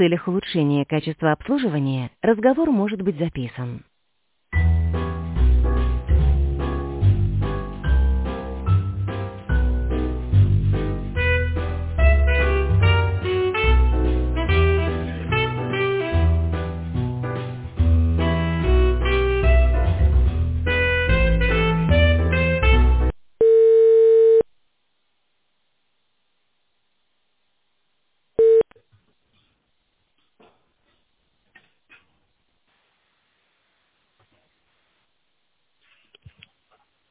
целях улучшения качества обслуживания разговор может быть записан.